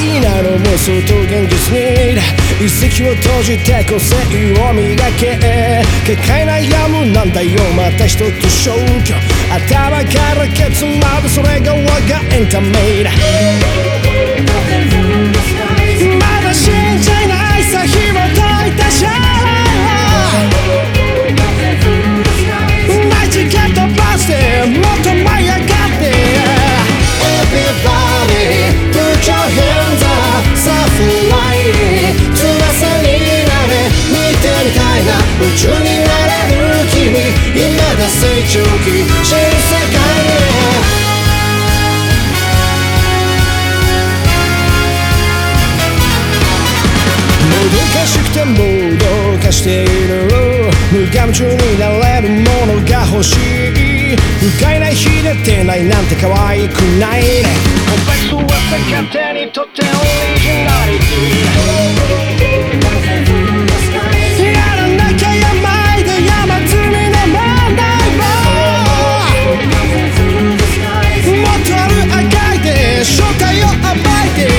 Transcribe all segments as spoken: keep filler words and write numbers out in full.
になる妄想と現実に一石を閉じて個性を磨け結界悩むなんだよまた一つ消去頭からケツまでそれが我がエンタメだまだ死んじゃいないさ紐解いたシャマジ蹴飛ばしてもっと舞い上がって Everybody put your hands up さあフライ翼になれ見てみたいな宇宙になれる君今だ成長期新世界へもどかしくてもどかしている無我夢中になれるものが欲しい不快な日でてないなんて可愛くないねコンプレックスは勝手にとってオリジナリティやらなきゃやまいで山積みの問題をもっとあるあがいて正体を暴いて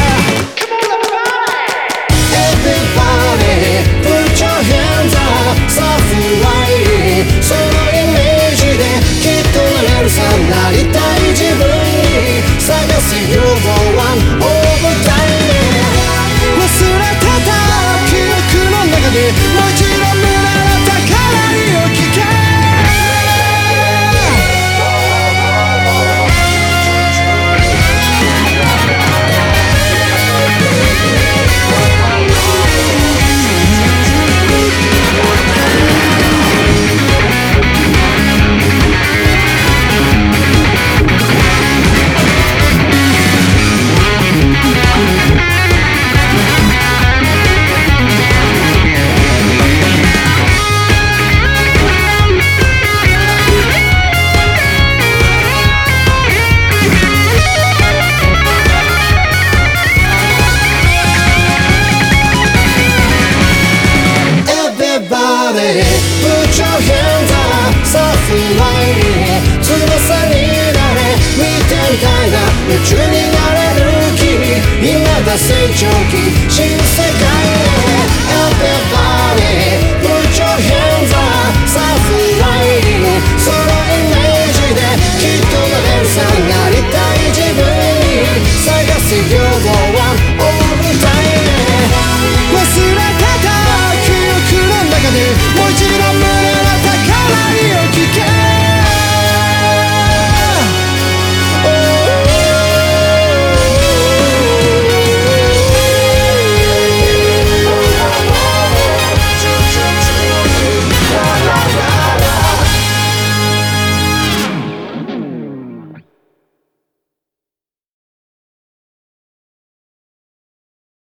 なりたい自分に探す You're the one over time 忘れてた記憶の中でもう一度無駄な宝を聞けPut your hands up さあフライ翼になれ見てみたいな夢中になれる君今だ成長期